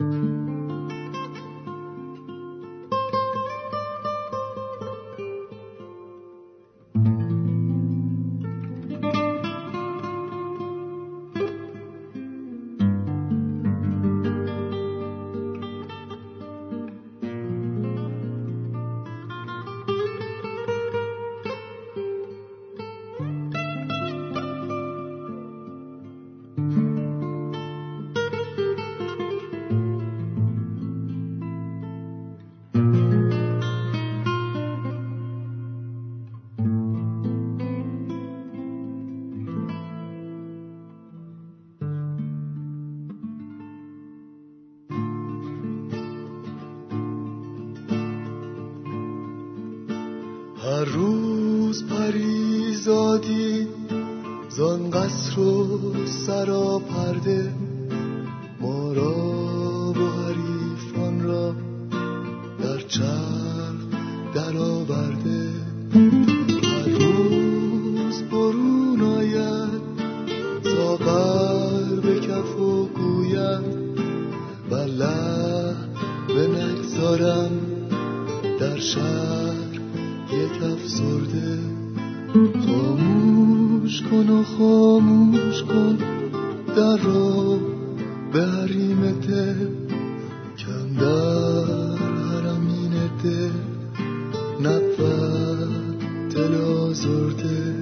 هر روز پریزادی زان قصر و سراپرده، ما را و حریفان را در چرخ در آورده. هر روز برون آید ساغر به کف و گوید والله بنگذارم در شهر یک افسرده. خاموش کن و خاموش کن در را به حریم دل، کندر حرمین دل نبود دل آزرده.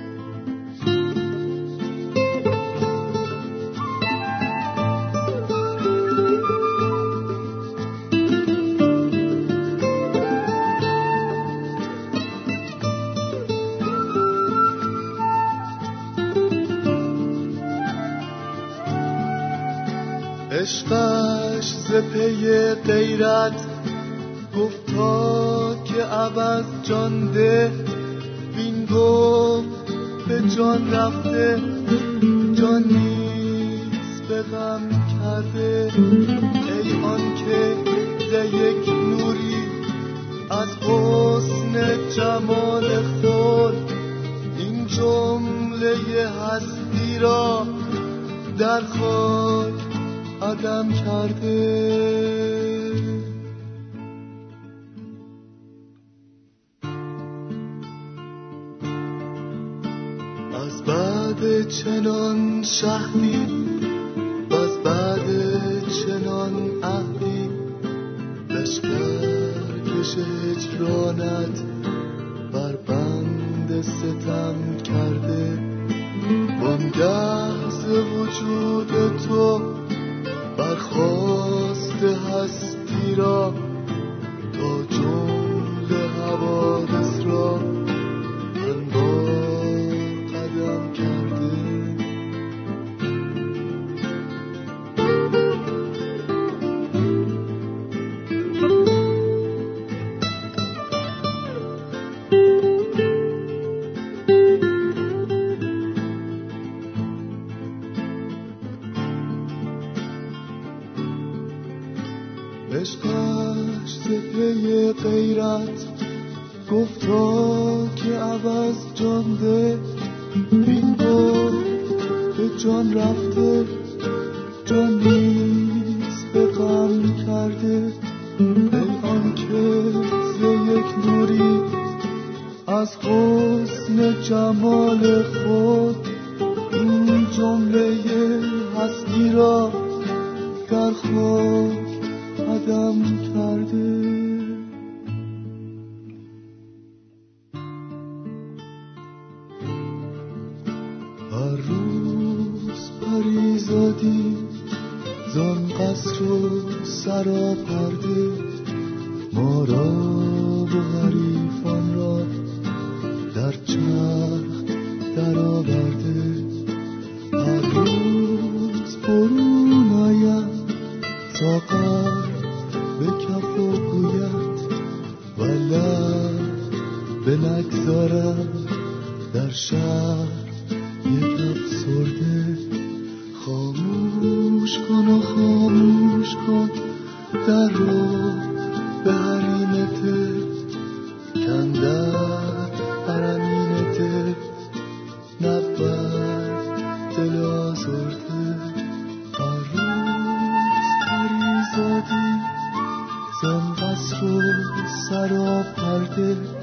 عشقش ز پی غیرت گفت تا که عوض جان ده، وین گفت به جان رفته جان نیز به غم کرده. ای آن که ز یک نوری از حسن جمال خود این جمله هستی را در خاک عدم کرده. از بعد چنان شهدی و از بعد چنان عهدی لشکر کش هجرانت بر بند ستم کرده. وانگه ز وجود تو برخواست هستی را تا جمله حوادث را انبار قدم کرده. عشقش ز پی غیرت گفت تا که عوض جان ده، این گفت به جان رفته جان نیز به غم کرده. ای آن که ز یک نوری از حسن جمال خود این جمله هستی را در خاک قدم کرده. هر روز پریزادی زان قصر و سراپرده، ما را و حریفان را در چرخ در آورده. هر روز برون آید ساغر به کف و گوید والله بنگذارم در شهر یک افسرده. خاموش کن و خاموش کن در را به حریم دل، کندر حرمین دل نبود دل آزرده. هر روز پریزادی کرده